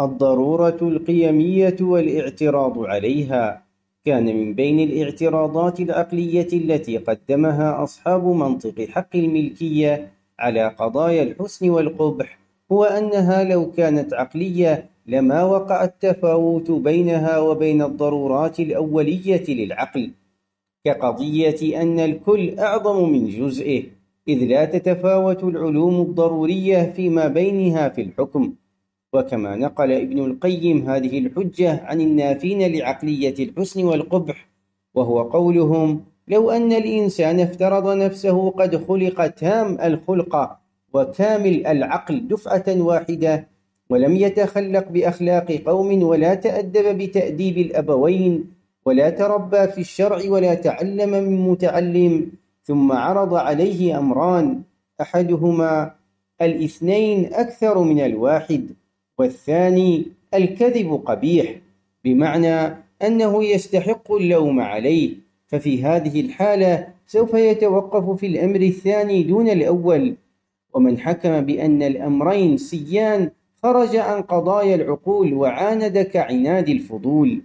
الضرورة القيمية والاعتراض عليها. كان من بين الاعتراضات العقلية التي قدمها أصحاب منطق حق الملكية على قضايا الحسن والقبح هو أنها لو كانت عقلية لما وقع التفاوت بينها وبين الضرورات الأولية للعقل، كقضية أن الكل أعظم من جزئه، إذ لا تتفاوت العلوم الضرورية فيما بينها في الحكم. وكما نقل ابن القيم هذه الحجة عن النافين لعقلية الحسن والقبح، وهو قولهم: لو أن الإنسان افترض نفسه قد خلق تام الخلق وكامل العقل دفعة واحدة، ولم يتخلق بأخلاق قوم ولا تأدب بتأديب الأبوين ولا تربى في الشرع ولا تعلم من متعلم، ثم عرض عليه أمران: أحدهما الاثنين أكثر من الواحد، والثاني الكذب قبيح، بمعنى أنه يستحق اللوم عليه، ففي هذه الحالة سوف يتوقف في الأمر الثاني دون الأول. ومن حكم بأن الأمرين سيان خرج عن قضايا العقول وعاند كعناد الفضول.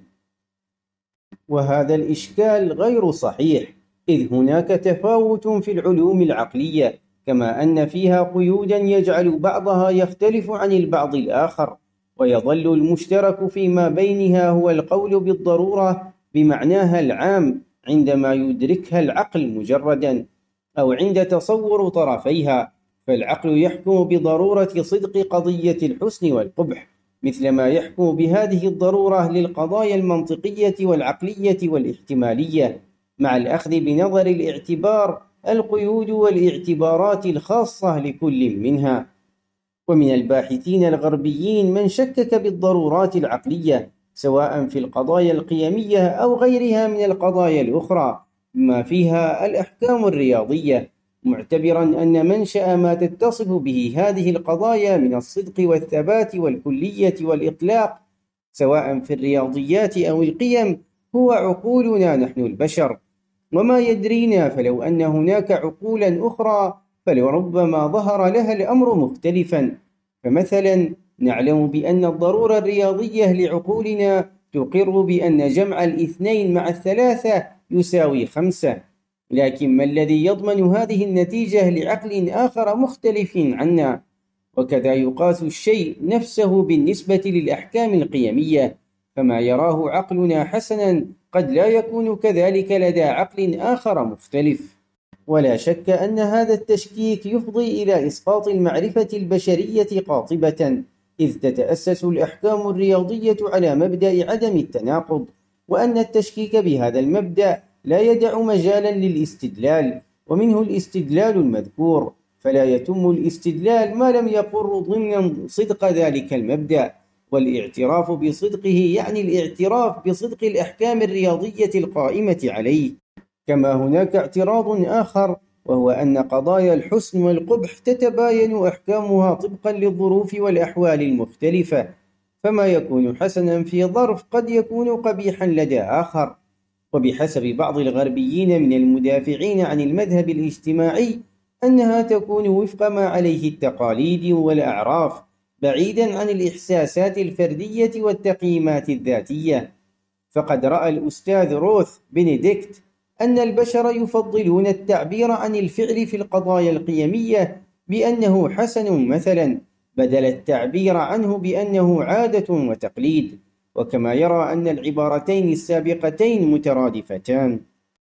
وهذا الإشكال غير صحيح، إذ هناك تفاوت في العلوم العقلية، كما أن فيها قيودا يجعل بعضها يختلف عن البعض الآخر، ويظل المشترك فيما بينها هو القول بالضرورة بمعناها العام عندما يدركها العقل مجردا، أو عند تصور طرفيها، فالعقل يحكم بضرورة صدق قضية الحسن والقبح، مثلما يحكم بهذه الضرورة للقضايا المنطقية والعقلية والاحتمالية، مع الأخذ بنظر الاعتبار القيود والاعتبارات الخاصة لكل منها. ومن الباحثين الغربيين من شكك بالضرورات العقلية سواء في القضايا القيمية أو غيرها من القضايا الأخرى بما فيها الأحكام الرياضية، معتبرا أن منشأ ما تتصف به هذه القضايا من الصدق والثبات والكلية والإطلاق سواء في الرياضيات أو القيم هو عقولنا نحن البشر، وما يدرينا فلو أن هناك عقولا أخرى فلربما ظهر لها الأمر مختلفا. فمثلا نعلم بأن الضرورة الرياضية لعقولنا تقر بأن جمع الاثنين مع الثلاثة يساوي 5، لكن ما الذي يضمن هذه النتيجة لعقل آخر مختلف عنا؟ وكذا يقاس الشيء نفسه بالنسبة للأحكام القيمية، فما يراه عقلنا حسنا قد لا يكون كذلك لدى عقل آخر مختلف. ولا شك أن هذا التشكيك يفضي إلى إسقاط المعرفة البشرية قاطبة، إذ تتأسس الأحكام الرياضية على مبدأ عدم التناقض، وأن التشكيك بهذا المبدأ لا يدع مجالا للاستدلال، ومنه الاستدلال المذكور، فلا يتم الاستدلال ما لم يقر ضمن صدق ذلك المبدأ، والاعتراف بصدقه يعني الاعتراف بصدق الأحكام الرياضية القائمة عليه. كما هناك اعتراض آخر، وهو أن قضايا الحسن والقبح تتباين أحكامها طبقا للظروف والأحوال المختلفة، فما يكون حسنا في ظرف قد يكون قبيحا لدى آخر. وبحسب بعض الغربيين من المدافعين عن المذهب الاجتماعي أنها تكون وفق ما عليه التقاليد والأعراف، بعيدا عن الإحساسات الفردية والتقييمات الذاتية. فقد رأى الأستاذ روث بنديكت أن البشر يفضلون التعبير عن الفعل في القضايا القيمية بأنه حسن مثلا، بدل التعبير عنه بأنه عادة وتقليد، وكما يرى أن العبارتين السابقتين مترادفتان.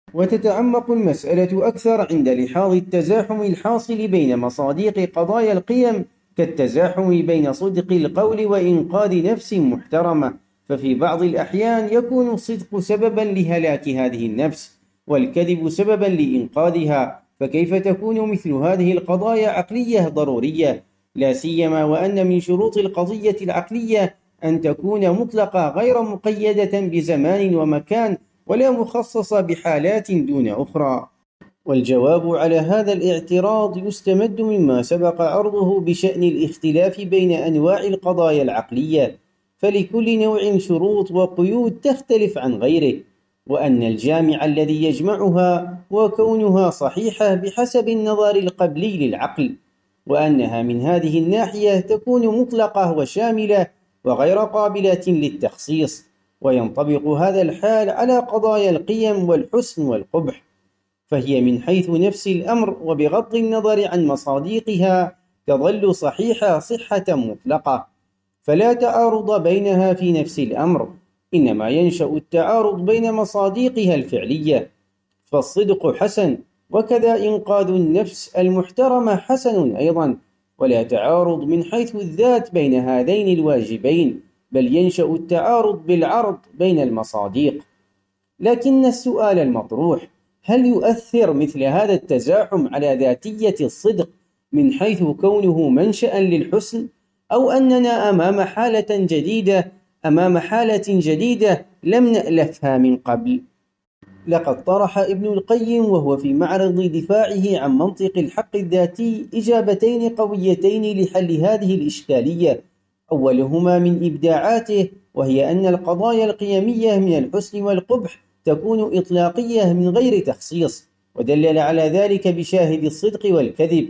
وتتعمق المسألة أكثر عند لحاظ التزاحم الحاصل بين مصادق قضايا القيم كالتزاحم بين صدق القول وإنقاذ نفس محترمة، ففي بعض الأحيان يكون الصدق سببا لهلاك هذه النفس والكذب سببا لإنقاذها، فكيف تكون مثل هذه القضايا عقلية ضرورية؟ لا سيما وأن من شروط القضية العقلية أن تكون مطلقة غير مقيدة بزمان ومكان ولا مخصصة بحالات دون أخرى. والجواب على هذا الاعتراض يستمد مما سبق عرضه بشأن الاختلاف بين أنواع القضايا العقلية، فلكل نوع شروط وقيود تختلف عن غيره، وأن الجامع الذي يجمعها وكونها صحيحة بحسب النظر القبلي للعقل، وأنها من هذه الناحية تكون مطلقة وشاملة وغير قابلة للتخصيص، وينطبق هذا الحال على قضايا القيم والحسن والقبح، فهي من حيث نفس الأمر وبغض النظر عن مصادقها تظل صحيحة صحة مطلقة، فلا تعارض بينها في نفس الأمر، إنما ينشأ التعارض بين مصادقها الفعلية، فالصدق حسن، وكذا إنقاذ النفس المحترمة حسن أيضا، ولا تعارض من حيث الذات بين هذين الواجبين، بل ينشأ التعارض بالعرض بين المصادق. لكن السؤال المطروح: هل يؤثر مثل هذا التزاحم على ذاتية الصدق من حيث كونه منشأ للحسن، أو أننا أمام حالة جديدة لم نألفها من قبل؟ لقد طرح ابن القيم وهو في معرض دفاعه عن منطق الحق الذاتي إجابتين قويتين لحل هذه الإشكالية، أولهما من إبداعاته، وهي أن القضايا القيمية من الحسن والقبح تكون إطلاقية من غير تخصيص، ودلل على ذلك بشاهد الصدق والكذب،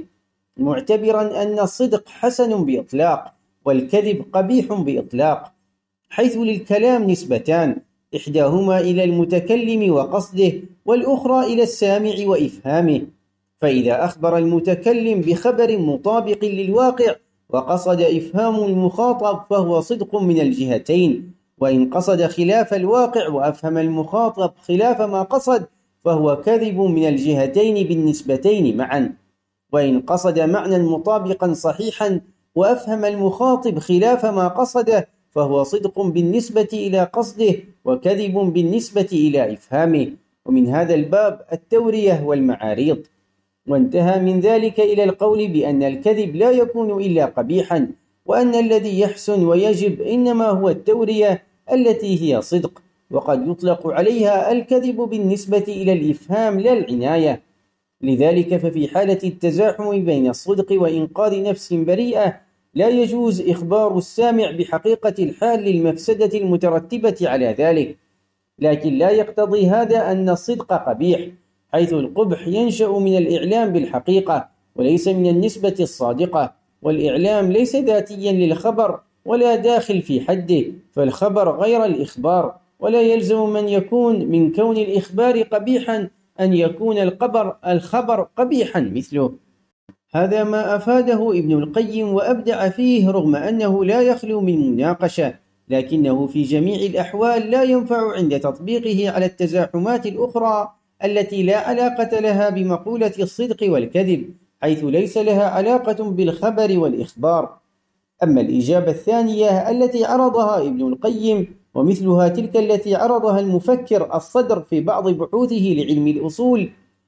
معتبرا أن الصدق حسن بإطلاق والكذب قبيح بإطلاق، حيث للكلام نسبتان، إحداهما إلى المتكلم وقصده، والأخرى إلى السامع وإفهامه، فإذا أخبر المتكلم بخبر مطابق للواقع وقصد إفهام المخاطب فهو صدق من الجهتين، وإن قصد خلاف الواقع وأفهم المخاطب خلاف ما قصد فهو كذب من الجهتين بالنسبتين معا، وإن قصد معنى مطابقا صحيحا وأفهم المخاطب خلاف ما قصده فهو صدق بالنسبة إلى قصده وكذب بالنسبة إلى إفهامه. ومن هذا الباب التورية والمعاريض، وانتهى من ذلك إلى القول بأن الكذب لا يكون إلا قبيحا، وأن الذي يحسن ويجب إنما هو التورية التي هي صدق، وقد يطلق عليها الكذب بالنسبة إلى الإفهام لا العناية. لذلك ففي حالة التزاحم بين الصدق وإنقاذ نفس بريئة لا يجوز إخبار السامع بحقيقة الحال للمفسدة المترتبة على ذلك، لكن لا يقتضي هذا أن الصدق قبيح، حيث القبح ينشأ من الإعلام بالحقيقة وليس من النسبة الصادقة، والإعلام ليس ذاتيا للخبر ولا داخل في حده، فالخبر غير الإخبار، ولا يلزم من كون الإخبار قبيحا أن يكون الخبر قبيحا مثله. هذا ما أفاده ابن القيم وأبدع فيه، رغم أنه لا يخلو من مناقشة، لكنه في جميع الأحوال لا ينفع عند تطبيقه على التزاحمات الأخرى التي لا علاقة لها بمقولة الصدق والكذب، حيث ليس لها علاقة بالخبر والإخبار. أما الإجابة الثانية التي عرضها ابن القيم، ومثلها تلك التي عرضها المفكر الصدر في بعض بحوثه لعلم الأصول،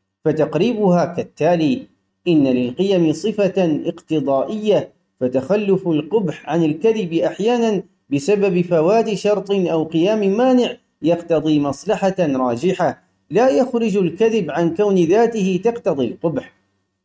فتقريبها كالتالي: إن للقيم صفة اقتضائية، فتخلف القبح عن الكذب أحيانا بسبب فوات شرط أو قيام مانع يقتضي مصلحة راجحة، لا يخرج الكذب عن كون ذاته تقتضي القبح،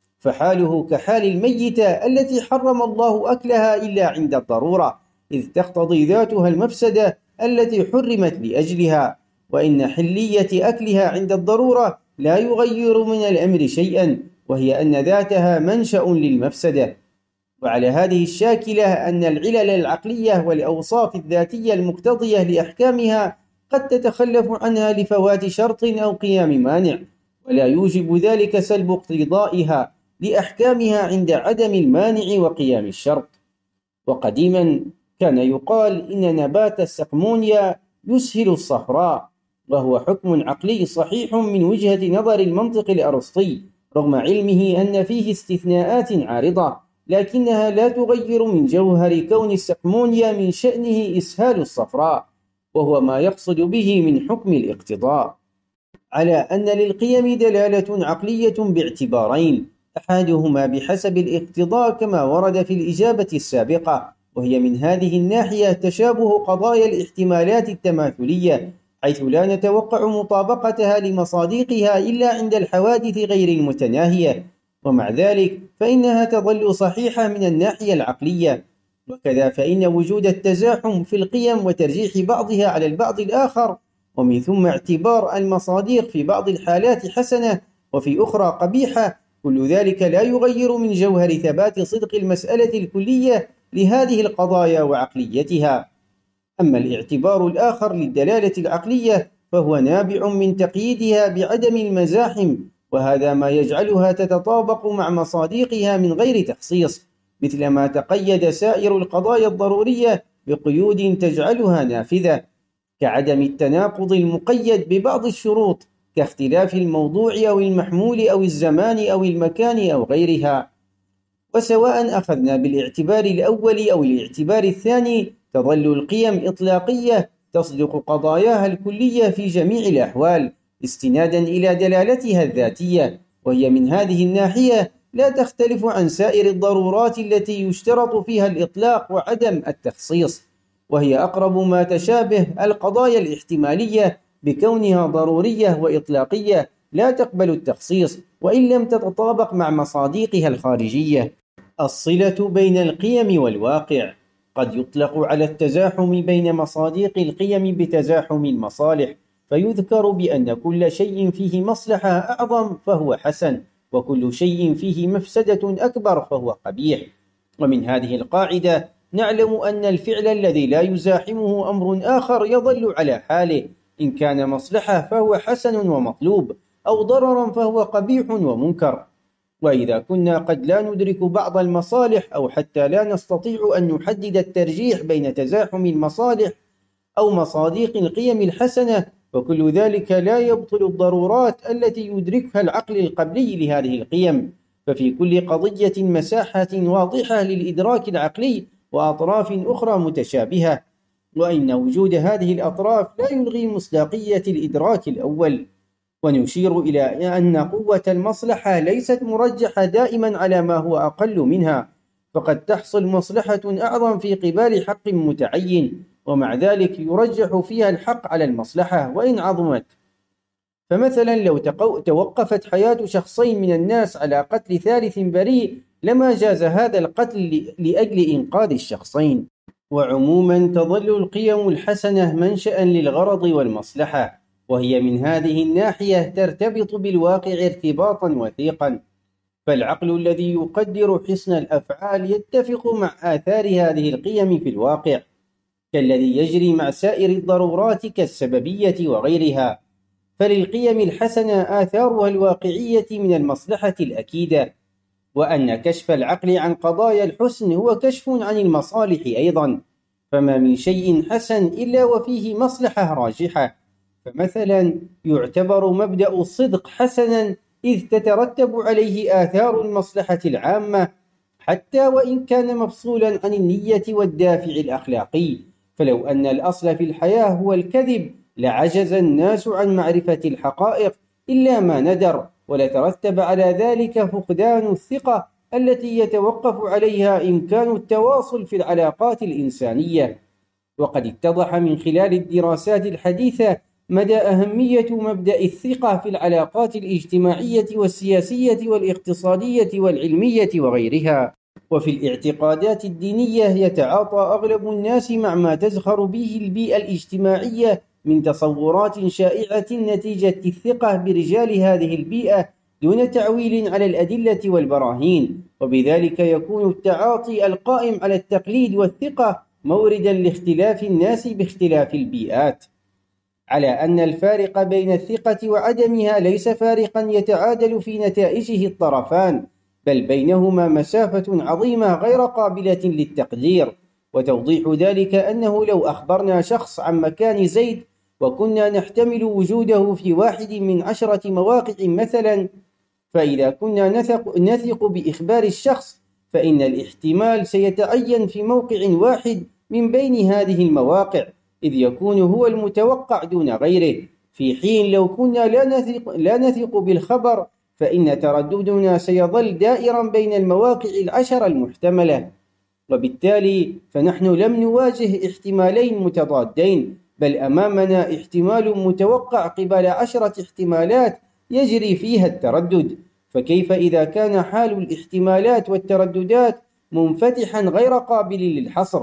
فحاله كحال الميتة التي حرم الله أكلها إلا عند الضرورة، إذ تقتضي ذاتها المفسدة التي حرمت لأجلها، وإن حلية أكلها عند الضرورة لا يغير من الأمر شيئا، وهي أن ذاتها منشأ للمفسدة. وعلى هذه الشاكلة أن العلل العقلية والأوصاف الذاتية المقتضية لأحكامها قد تتخلف عنها لفوات شرط أو قيام مانع، ولا يوجب ذلك سلب اقتضائها لأحكامها عند عدم المانع وقيام الشرط. وقديما كان يقال إن نبات السقمونيا يسهل الصفراء، وهو حكم عقلي صحيح من وجهة نظر المنطق الأرسطي، رغم علمه أن فيه استثناءات عارضة، لكنها لا تغير من جوهر كون السقمونيا من شأنه إسهال الصفراء، وهو ما يقصد به من حكم الاقتضاء، على أن للقيم دلالة عقلية باعتبارين، أحدهما بحسب الاقتضاء كما ورد في الإجابة السابقة، وهي من هذه الناحية تشابه قضايا الاحتمالات التماثلية، حيث لا نتوقع مطابقتها لمصادقها إلا عند الحوادث غير المتناهية، ومع ذلك فإنها تظل صحيحة من الناحية العقلية. وكذا فإن وجود التزاحم في القيم وترجيح بعضها على البعض الآخر، ومن ثم اعتبار المصادق في بعض الحالات حسنة وفي أخرى قبيحة، كل ذلك لا يغير من جوهر ثبات صدق المسألة الكلية لهذه القضايا وعقليتها. أما الاعتبار الآخر للدلالة العقلية فهو نابع من تقييدها بعدم المزاحم، وهذا ما يجعلها تتطابق مع مصادقها من غير تخصيص، مثلما تقيد سائر القضايا الضرورية بقيود تجعلها نافذة، كعدم التناقض المقيد ببعض الشروط كاختلاف الموضوع أو المحمول أو الزمان أو المكان أو غيرها. وسواء أخذنا بالاعتبار الأول أو الاعتبار الثاني، تظل القيم إطلاقية تصدق قضاياها الكلية في جميع الأحوال استنادا إلى دلالتها الذاتية، وهي من هذه الناحية لا تختلف عن سائر الضرورات التي يشترط فيها الإطلاق وعدم التخصيص، وهي أقرب ما تشابه القضايا الاحتمالية بكونها ضرورية وإطلاقية لا تقبل التخصيص وإن لم تتطابق مع مصادقها الخارجية. الصلة بين القيم والواقع. قد يطلق على التزاحم بين مصادق القيم بتزاحم المصالح، فيذكر بأن كل شيء فيه مصلحة أعظم فهو حسن، وكل شيء فيه مفسدة أكبر فهو قبيح. ومن هذه القاعدة نعلم أن الفعل الذي لا يزاحمه أمر آخر يظل على حاله، إن كان مصلحة فهو حسن ومطلوب، أو ضررا فهو قبيح ومنكر. وإذا كنا قد لا ندرك بعض المصالح أو حتى لا نستطيع أن نحدد الترجيح بين تزاحم المصالح أو مصادق القيم الحسنة، فكل ذلك لا يبطل الضرورات التي يدركها العقل القبلي لهذه القيم. ففي كل قضية مساحة واضحة للإدراك العقلي وأطراف أخرى متشابهة، وإن وجود هذه الأطراف لا يلغي مصداقية الإدراك الأول. ونشير إلى أن قوة المصلحة ليست مرجحة دائما على ما هو أقل منها، فقد تحصل مصلحة أعظم في قبال حق متعين، ومع ذلك يرجح فيها الحق على المصلحة وإن عظمت. فمثلا لو توقفت حياة شخصين من الناس على قتل ثالث بريء لما جاز هذا القتل لأجل إنقاذ الشخصين. وعموما تظل القيم الحسنة منشأ للغرض والمصلحة، وهي من هذه الناحية ترتبط بالواقع ارتباطا وثيقا، فالعقل الذي يقدر حسن الأفعال يتفق مع آثار هذه القيم في الواقع، كالذي يجري مع سائر الضرورات كالسببية وغيرها. فللقيم الحسنة آثارها الواقعية من المصلحة الأكيدة، وأن كشف العقل عن قضايا الحسن هو كشف عن المصالح أيضا، فما من شيء حسن إلا وفيه مصلحة راجحة. فمثلا يعتبر مبدأ الصدق حسنا إذ تترتب عليه آثار المصلحة العامة، حتى وإن كان مفصولا عن النية والدافع الأخلاقي. فلو أن الأصل في الحياة هو الكذب لعجز الناس عن معرفة الحقائق إلا ما ندر، ولترتب على ذلك فقدان الثقة التي يتوقف عليها إمكان التواصل في العلاقات الإنسانية. وقد اتضح من خلال الدراسات الحديثة مدى أهمية مبدأ الثقة في العلاقات الاجتماعية والسياسية والاقتصادية والعلمية وغيرها. وفي الاعتقادات الدينية يتعاطى أغلب الناس مع ما تزخر به البيئة الاجتماعية من تصورات شائعة نتيجة الثقة برجال هذه البيئة دون تعويل على الأدلة والبراهين، وبذلك يكون التعاطي القائم على التقليد والثقة موردا لاختلاف الناس باختلاف البيئات، على أن الفارق بين الثقة وعدمها ليس فارقا يتعادل في نتائجه الطرفان، بل بينهما مسافة عظيمة غير قابلة للتقدير. وتوضيح ذلك أنه لو أخبرنا شخص عن مكان زيد وكنا نحتمل وجوده في 1 من 10 مواقع مثلا، فإذا كنا نثق بإخبار الشخص فإن الاحتمال سيتعين في موقع واحد من بين هذه المواقع، إذ يكون هو المتوقع دون غيره، في حين لو كنا لا نثق بالخبر فإن ترددنا سيظل دائرا بين المواقع 10 المحتملة. وبالتالي فنحن لم نواجه احتمالين متضادين، بل أمامنا احتمال متوقع قبل 10 احتمالات يجري فيها التردد. فكيف إذا كان حال الاحتمالات والترددات منفتحا غير قابل للحصر،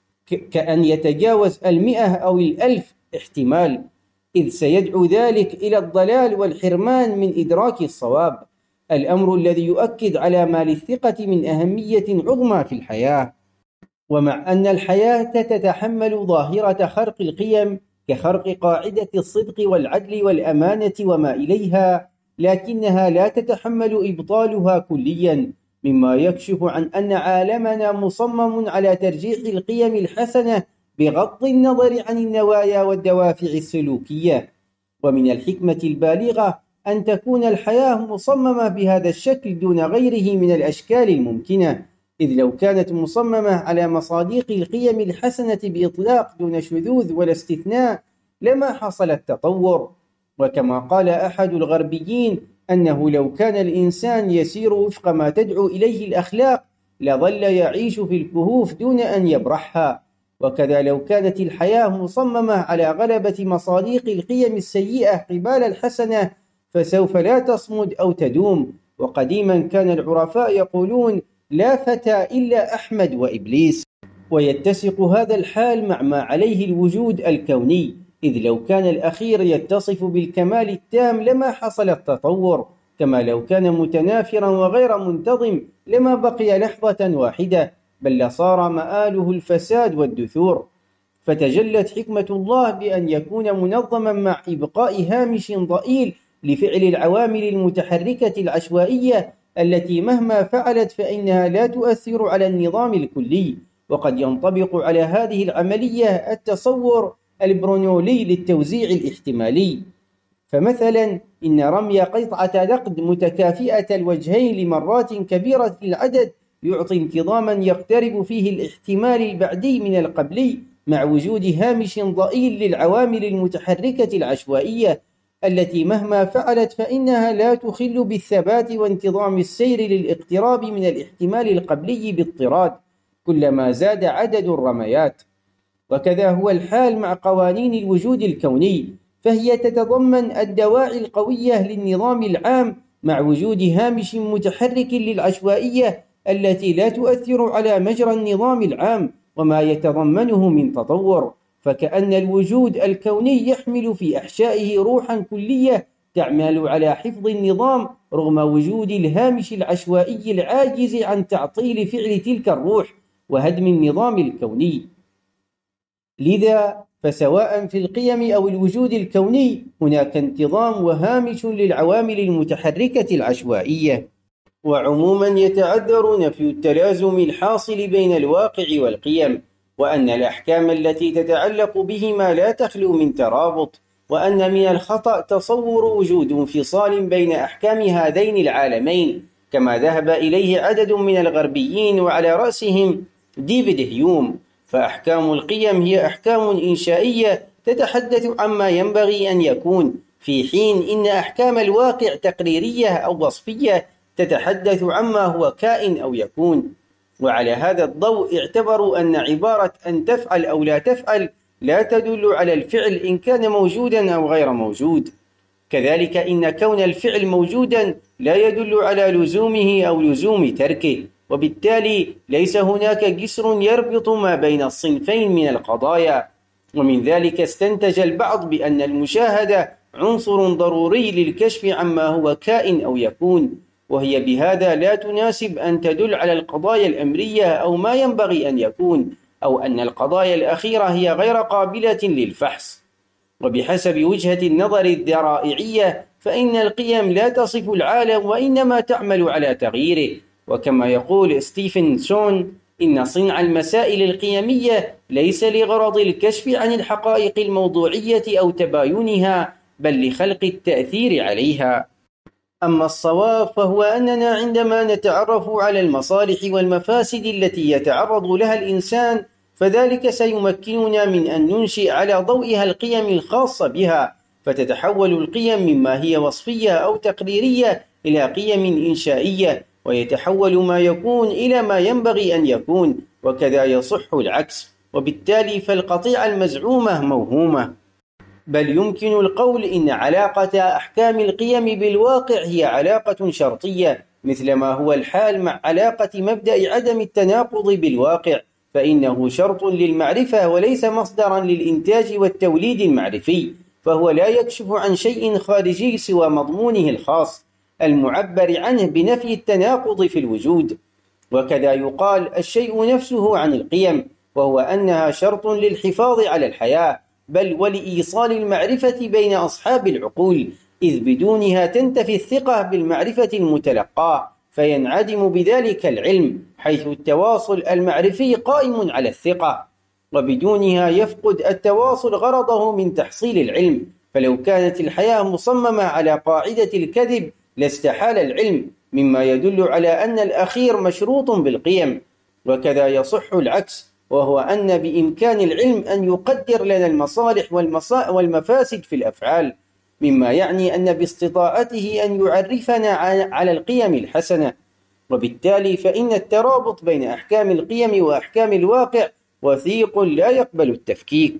كأن يتجاوز 100 أو 1000 احتمال، إذ سيدعو ذلك إلى الضلال والحرمان من إدراك الصواب، الأمر الذي يؤكد على ما للثقة من أهمية عظمى في الحياة. ومع أن الحياة تتحمل ظاهرة خرق القيم كخرق قاعدة الصدق والعدل والأمانة وما إليها، لكنها لا تتحمل إبطالها كليا، مما يكشف عن أن عالمنا مصمم على ترجيح القيم الحسنة بغض النظر عن النوايا والدوافع السلوكية. ومن الحكمة البالغة أن تكون الحياة مصممة بهذا الشكل دون غيره من الأشكال الممكنة، إذ لو كانت مصممة على مصاديق القيم الحسنة بإطلاق دون شذوذ ولا استثناء لما حصل التطور. وكما قال أحد الغربيين أنه لو كان الإنسان يسير وفق ما تدعو إليه الأخلاق لظل يعيش في الكهوف دون أن يبرحها. وكذا لو كانت الحياة مصممة على غلبة مصاديق القيم السيئة قبال الحسنة فسوف لا تصمد أو تدوم. وقديما كان العرفاء يقولون: لا فتى إلا أحمد وإبليس. ويتسق هذا الحال مع ما عليه الوجود الكوني، إذ لو كان الأخير يتصف بالكمال التام لما حصل التطور، كما لو كان متنافرا وغير منتظم لما بقي لحظة واحدة، بل لصار مآله الفساد والدثور. فتجلت حكمة الله بأن يكون منظما مع إبقاء هامش ضئيل لفعل العوامل المتحركة العشوائية التي مهما فعلت فإنها لا تؤثر على النظام الكلي. وقد ينطبق على هذه العملية التصور البرونولي للتوزيع الاحتمالي. فمثلا إن رمي قطعة نقد متكافئة الوجهين لمرات كبيرة العدد يعطي انتظاما يقترب فيه الاحتمال البعدي من القبلي، مع وجود هامش ضئيل للعوامل المتحركة العشوائية التي مهما فعلت فإنها لا تخل بالثبات وانتظام السير للاقتراب من الاحتمال القبلي باضطراد كلما زاد عدد الرميات. وكذا هو الحال مع قوانين الوجود الكوني، فهي تتضمن الدواعي القوية للنظام العام مع وجود هامش متحرك للعشوائية التي لا تؤثر على مجرى النظام العام وما يتضمنه من تطور. فكأن الوجود الكوني يحمل في أحشائه روحا كلية تعمل على حفظ النظام رغم وجود الهامش العشوائي العاجز عن تعطيل فعل تلك الروح وهدم النظام الكوني. لذا فسواء في القيم أو الوجود الكوني هناك انتظام وهامش للعوامل المتحركة العشوائية. وعموما يتعذر نفي التلازم الحاصل بين الواقع والقيم، وأن الأحكام التي تتعلق بهما لا تخلو من ترابط، وأن من الخطأ تصور وجود انفصال بين أحكام هذين العالمين كما ذهب إليه عدد من الغربيين وعلى رأسهم ديفيد هيوم. فأحكام القيم هي أحكام إنشائية تتحدث عما ينبغي أن يكون، في حين إن أحكام الواقع تقريرية أو وصفية تتحدث عما هو كائن أو يكون. وعلى هذا الضوء اعتبروا أن عبارة أن تفعل أو لا تفعل لا تدل على الفعل إن كان موجودا أو غير موجود. كذلك إن كون الفعل موجودا لا يدل على لزومه أو لزوم تركه، وبالتالي ليس هناك جسر يربط ما بين الصنفين من القضايا. ومن ذلك استنتج البعض بأن المشاهدة عنصر ضروري للكشف عما هو كائن أو يكون، وهي بهذا لا تناسب أن تدل على القضايا الأمرية أو ما ينبغي أن يكون، أو أن القضايا الأخيرة هي غير قابلة للفحص. وبحسب وجهة النظر الذرائعية فإن القيم لا تصف العالم وإنما تعمل على تغييره. وكما يقول ستيفنسون إن صنع المسائل القيمية ليس لغرض الكشف عن الحقائق الموضوعية أو تباينها، بل لخلق التأثير عليها. أما الصواب فهو أننا عندما نتعرف على المصالح والمفاسد التي يتعرض لها الإنسان فذلك سيمكننا من أن ننشئ على ضوئها القيم الخاصة بها، فتتحول القيم مما هي وصفية أو تقريرية إلى قيم إنشائية، ويتحول ما يكون إلى ما ينبغي أن يكون، وكذا يصح العكس. وبالتالي فالقطيعة المزعومة موهومة، بل يمكن القول إن علاقة أحكام القيم بالواقع هي علاقة شرطية، مثلما هو الحال مع علاقة مبدأ عدم التناقض بالواقع، فإنه شرط للمعرفة وليس مصدرا للإنتاج والتوليد المعرفي، فهو لا يكشف عن شيء خارجي سوى مضمونه الخاص المعبر عنه بنفي التناقض في الوجود. وكذا يقال الشيء نفسه عن القيم، وهو أنها شرط للحفاظ على الحياة، بل ولإيصال المعرفة بين أصحاب العقول، إذ بدونها تنتفي الثقة بالمعرفة المتلقاة، فينعدم بذلك العلم، حيث التواصل المعرفي قائم على الثقة، وبدونها يفقد التواصل غرضه من تحصيل العلم. فلو كانت الحياة مصممة على قاعدة الكذب لاستحال العلم، مما يدل على أن الأخير مشروط بالقيم. وكذا يصح العكس، وهو أن بإمكان العلم أن يقدر لنا المصالح والمفاسد في الأفعال، مما يعني أن باستطاعته أن يعرفنا على القيم الحسنة. وبالتالي فإن الترابط بين أحكام القيم وأحكام الواقع وثيق لا يقبل التفكيك.